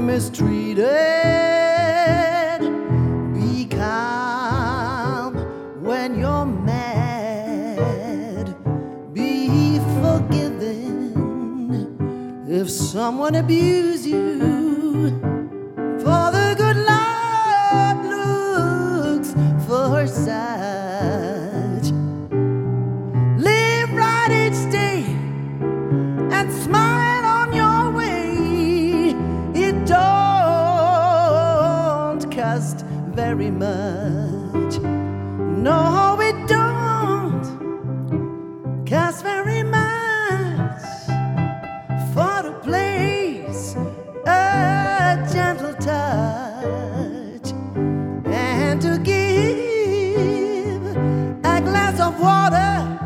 mistreated. Be calm when you're mad. Be forgiven if someone abused you. For the good Lord looks for such. Live right each day and smile on your way. It don't cost very much. No, it don't cost very much for the place a gentle touch and to give a glass of water